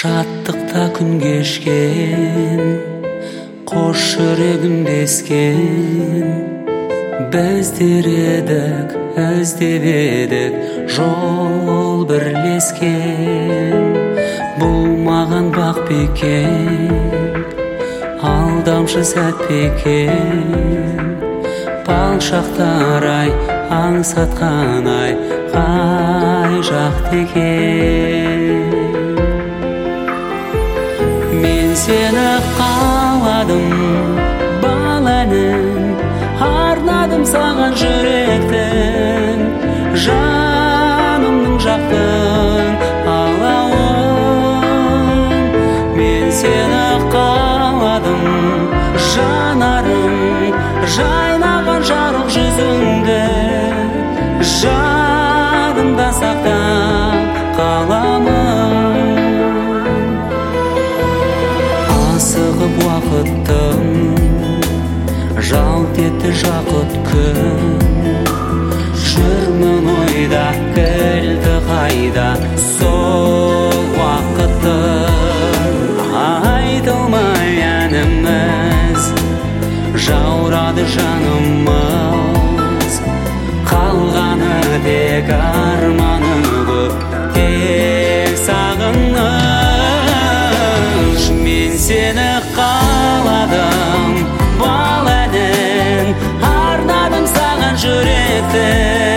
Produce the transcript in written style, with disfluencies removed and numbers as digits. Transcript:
Шаттықта күн кешкен, қош жүрегім дескен. Біздер едік, іздеп едік, жол бірлескен. Бұл маған бақ бекен, алдамшы сәт бекен. Бал шақтар ай, аңсатқан ай, қай жақты екен. Мен сені қаладым, бал әнін арнадым саған жүректің, жанымның жақтың алауын. Мен сені қаладым, жанарым жайнаған жарық жүзіңді, жадымда сақтап қаламын. Асығып уақыттың, жалт етті жақұт күн. Жүрмін ойда, кілті қайда сол уақыттың. Айтылмай әніміз, жаурады жанымыз. Қалғаны тек арманы көп, тек сағыныш. Мен сені қаладым, бал әнін арнадым саған жүректің.